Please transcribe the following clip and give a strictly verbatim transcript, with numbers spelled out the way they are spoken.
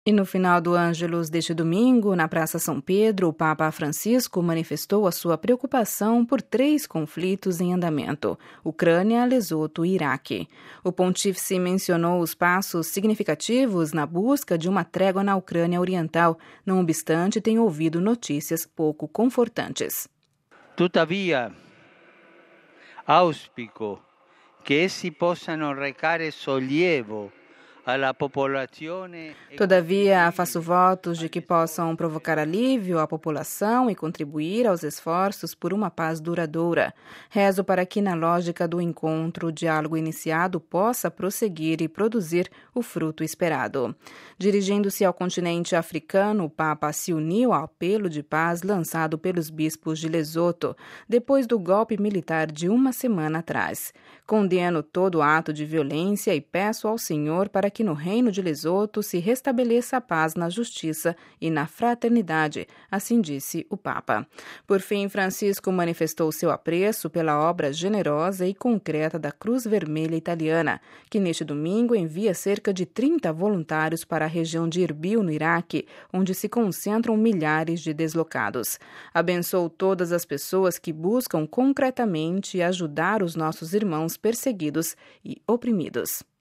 E no final do Ângelus deste domingo, na Praça São Pedro, o Papa Francisco manifestou a sua preocupação por três conflitos em andamento: Ucrânia, Lesoto e Iraque. O pontífice mencionou os passos significativos na busca de uma trégua na Ucrânia Oriental, não obstante tem ouvido notícias pouco confortantes. Tuttavia, auspico che essi possano recare sollievo. Todavia, faço votos de que possam provocar alívio à população e contribuir aos esforços por uma paz duradoura. Rezo para que, na lógica do encontro, o diálogo iniciado possa prosseguir e produzir o fruto esperado. Dirigindo-se ao continente africano, o Papa se uniu ao apelo de paz lançado pelos bispos de Lesoto, depois do golpe militar de uma semana atrás. Condeno todo ato de violência e peço ao Senhor para que no reino de Lesoto se restabeleça a paz na justiça e na fraternidade, assim disse o Papa. Por fim, Francisco manifestou seu apreço pela obra generosa e concreta da Cruz Vermelha Italiana, que neste domingo envia cerca de trinta voluntários para a região de Erbil, no Iraque, onde se concentram milhares de deslocados. Abençoou todas as pessoas que buscam concretamente ajudar os nossos irmãos perseguidos e oprimidos.